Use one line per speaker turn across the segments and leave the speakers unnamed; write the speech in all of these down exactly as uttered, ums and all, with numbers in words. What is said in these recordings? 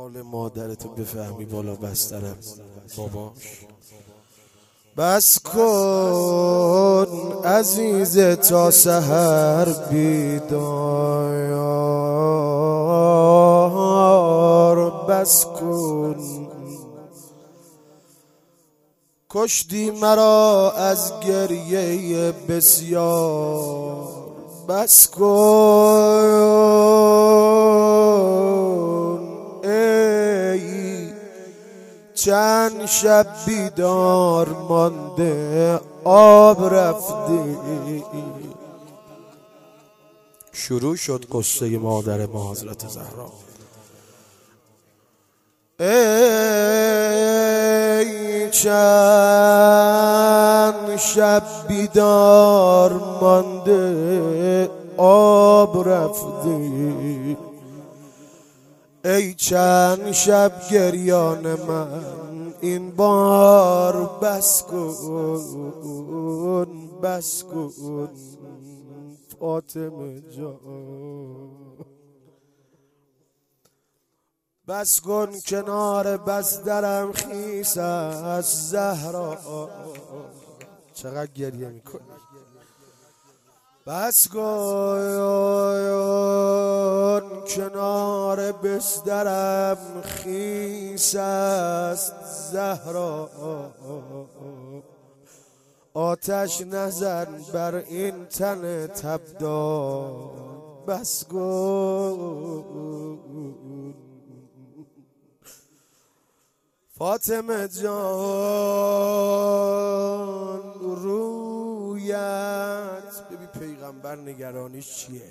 حال مادرتو بفهمی بالا بسترم باباش. بس کن عزیز تا سحر بیدار، بس کن کشتی مرا از گریه بسیار، بس کن ای چند شب بیدار مانده آب رفته. شروع شد قصه مادر ما حضرت زهرا. ای چند شب بیدار مانده آب رفته، ای چند شب گریان من این بار بس کن، بس کن فاطمه جان، بس کن کنار بسترم خیس از زهرا. چقدر گریه میکنی؟ بس کن کنار بسترم خیس است زهرا، آتش نزن بر این تن تبدار، بس کن فاطمه جان. رویت ببین پیغمبر نگرانیش چیه،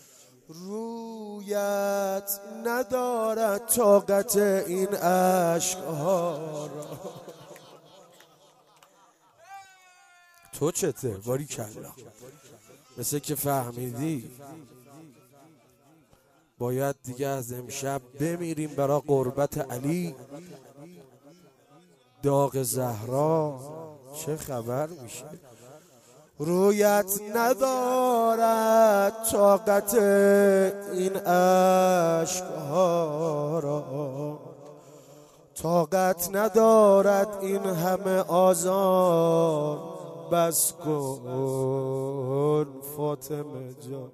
رویت ندارد طاقت این عشقها را. تو چته؟ باری کلا مثل که فهمیدی باید دیگه از امشب بمیریم برای قربت علی. داغ زهرا چه خبر میشه؟ رویت ندارد طاقت این عشقها را، طاقت ندارد این همه آزار، بس کن فاطمه جان.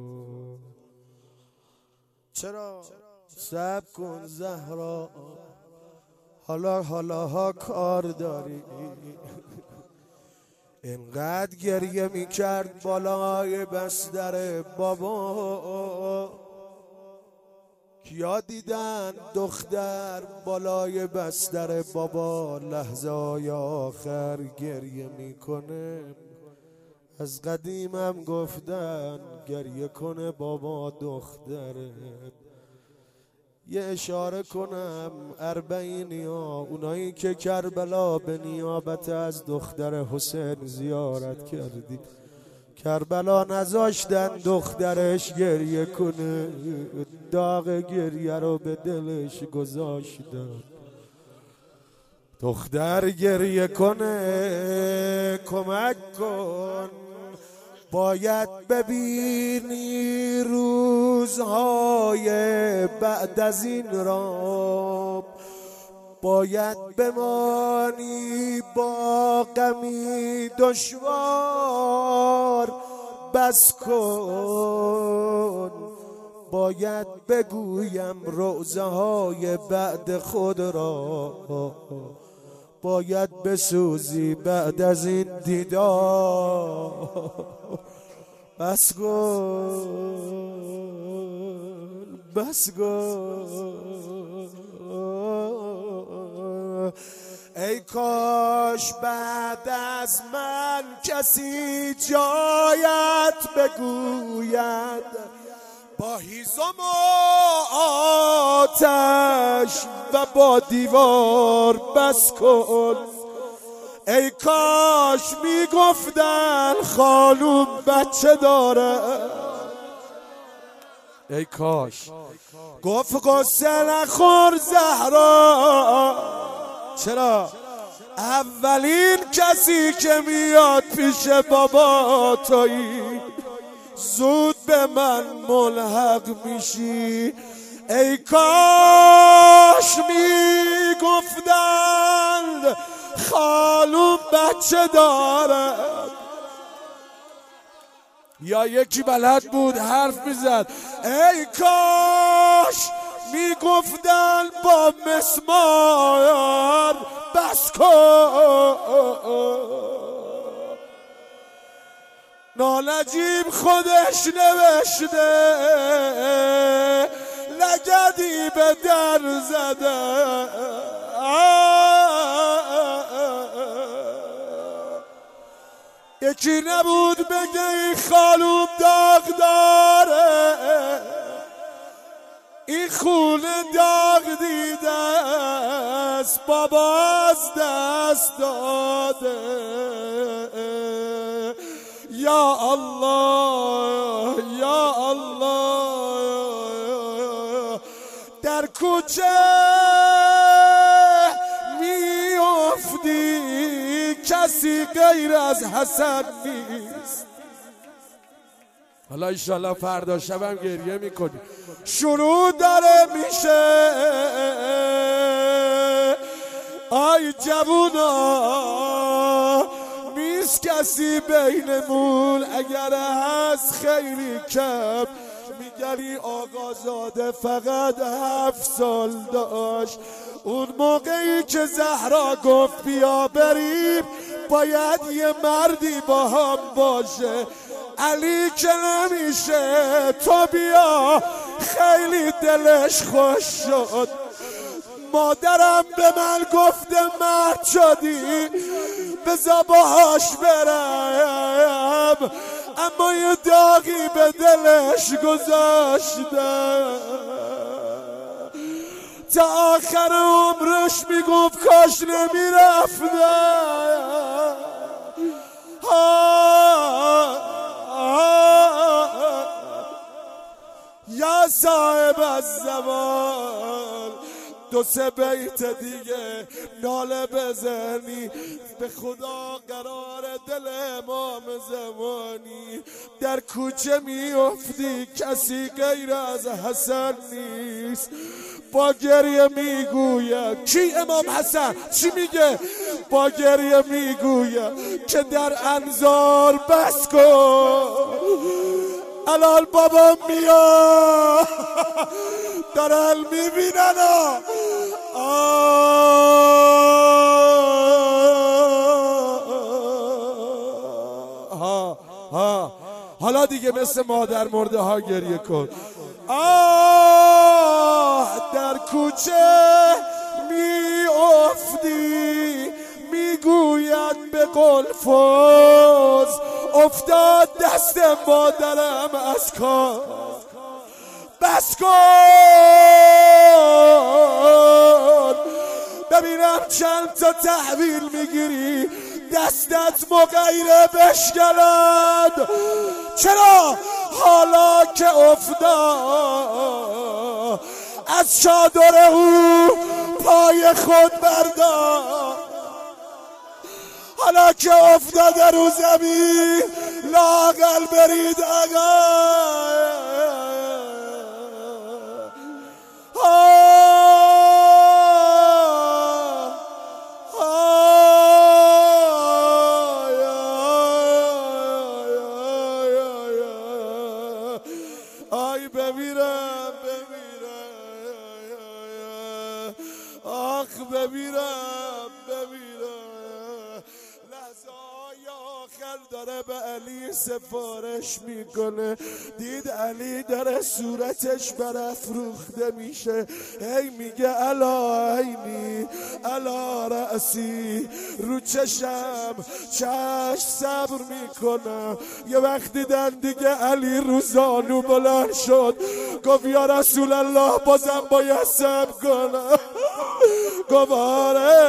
چرا؟ صبر کن زهرا، حالا حالا ها کار داری. اینقدر گریه میکرد بالای بستر بابا، کیا دیدن دختر بالای بستر بابا لحظه های آخر گریه میکنه؟ از قدیمم گفتن گریه کنه بابا دختره. یه اشاره کنم اربعینیا، اونایی که کربلا به نیابت از دختر حسین زیارت کردی، کربلا نذاشتن دخترش گریه کنه، داغ گریه رو به دلش گذاشتن. دختر گریه کنه کمک کن، باید ببینی روزهای بعد از این را، باید بمانی با غمی دشوار، بس کن باید بگویم روزه های بعد خود را، باید بسوزی بعد از این دیدار، بس کن بس کن. ای کاش بعد از من کسی جایت بگوید، با هیزم و آتش و با دیوار بس کن. ای کاش میگفتن خانوم بچه داره، ای کاش گفت قصه نخور زهرا. چرا؟ اولین کسی که میاد پیش بابا تویی، زود به من ملحق میشی. ای کاش می گفتند خالوم بچه دارد. یا یکی بلد بود حرف میزد ای کاش میگفتن با مسمار بس کن. نالجیب خودش نوشته لگدی به در زده. یکی نبود بگه این خالوم داغ داره، این خونه داغ دیده است بابا از دست داده. یا الله یا الله در کوچه میافتی کسی غیر از حسن نیست. حالا انشالله فردا شبم گریه میکنی. شروع داره میشه آی جوونا، نیست کسی بینمون، اگر هست خیلی کم. میگری آقازاده فقط هفت سال داشت، اون موقعی که زهرا گفت بیا بریم باید یه مردی با هم باشه. علی که نمیشه تو بیا، خیلی دلش خوش شد. مادرم به من گفته مرد شدی بذار باهاش برم، اما یه داغی به دلش گذاشته. تا آخر عمرش میگفت کاش نمیرفته. یا صاحب الزمان، دو سه بیت دیگه ناله بزنی به خدا قرار دل امام زمانی. در کوچه میافتی کسی غیر از حسن نیست. با گریه میگوید کی؟ امام حسن چی میگه؟ با گریه میگوید که در انظار بس کن. الان بابا میاد دارن میبینن. ها ها حالا دیگه مثل مادر مرده ها گریه کن. آه در کوچه می افتی، میگوید به قلفوز افتاد دست مادرم از کار. بس کن ببینم چند تا تحویل میگیری دستت مغیره بشکند. چرا؟ حالا که افتاد از چادر او پای خود بردار. حالا که افتاده رو زمین لااقل برید آقا. آی بمیرم بمیرم، آخ بمیرم بمیرم. لحظه های آخر داره به علی سفارش میکنه. دید علی داره صورتش برافروخته میشه. هی میگه الا عینی الا رأسی، رو چشم چشم صبر میکنم. یه وقت دیدن دیگه علی رو زانو بلند شد، گفت یا رسول الله بازم باید صبر کنم. گفت آره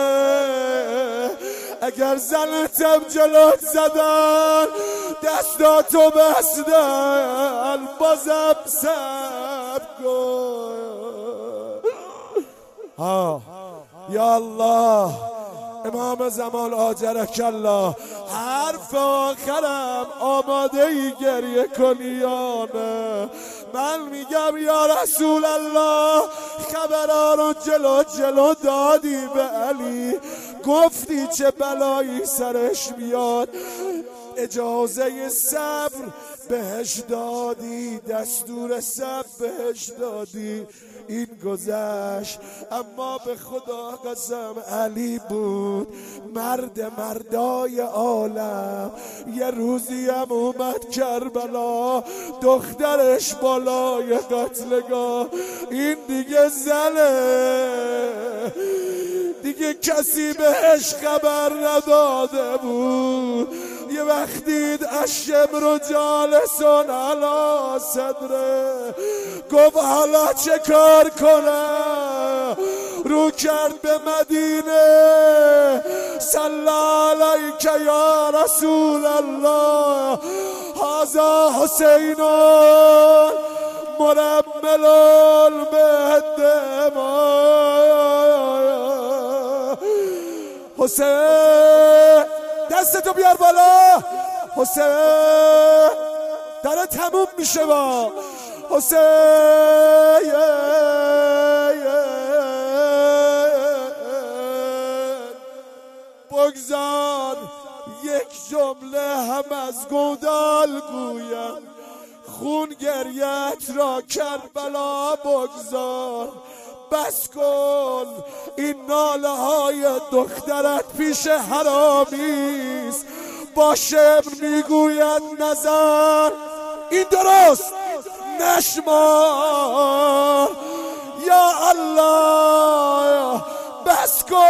اگر زنتم جلوت زدن دستاتو بستن بازم صبر کن. ها یا الله امام زمان آجرک الله، حرف آخرم آماده ای گریه کنی یا نه؟ من میگم یا رسول الله خبرها رو جلو جلو دادی به علی، گفتی چه بلایی سرش بیاد، اجازه صبر بهش دادی، دستور صبر بهش دادی، این گذشت. اما به خدا قسم علی بود مرد مردای عالم. یه روزی هم اومد کربلا، دخترش بالای قتلگاه، این دیگه زنه، دیگه کسی بهش خبر نداده بود. یه وقت دید الشمر جالسون علی صدره، گفت حالا چه کار کنه؟ رو کرد به مدینه، صلی علیک یا رسول الله، هذا حسین مرمل بالدماء. حسین دستتو بیار بالا، حسین داره تموم میشه با حسین. بگذار یک جمله هم از گودال گویم، خون گریت را کربلا بگذار، بس کن این ناله های دخترت پیش حرامیست. با شعر میگوید نظر این درست نشمار، یا الله بس کن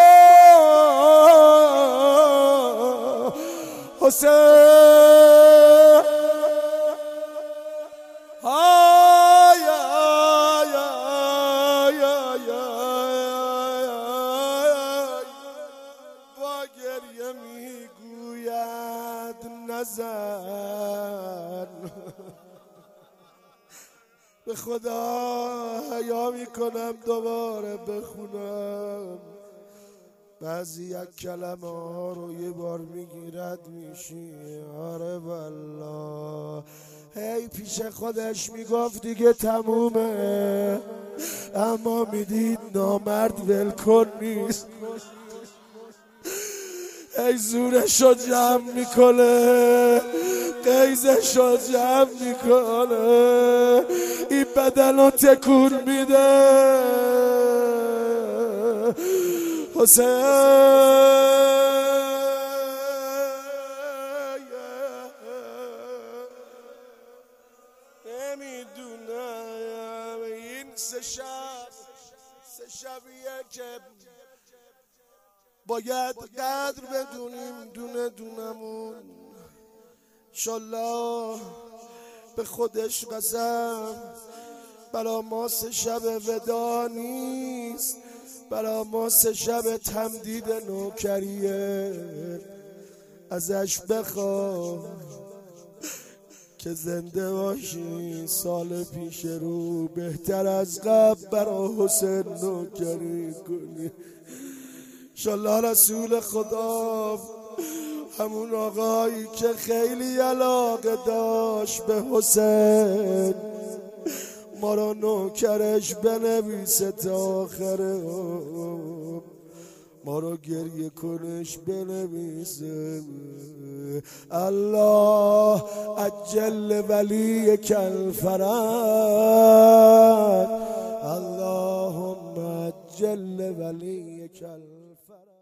حسین. نزن به خدا حیا میکنم دوباره بخونم، بعضی یک کلمه ها رو یه بار میگیرد میشی. آره والله هی پیش خودش میگفت دیگه تمومه، اما میدید نامرد ولکن نیست، ای زورشو جمع میکنه، قیزشو جمع میکنه، این بدنو تکون میده. حسین نمیدونم این سه شب سه شبیه که باید قدر بدونیم دونه دونمون. انشالله به خودش قسم برا ما سه شب ودا نیست، برا ما سه شب تمدید نوکریه. ازش بخوا که زنده باشی سال پیش رو بهتر از قبل برا حسین نوکری کنی. انشالله رسول خدا همون آقایی که خیلی علاقه داشت به حسین ما رو نوکرش بنویسه تا آخره، ما رو گریه کنش بنویسه. الله عجل ولی کل فرج، اللهم عجل ولی کل فرج.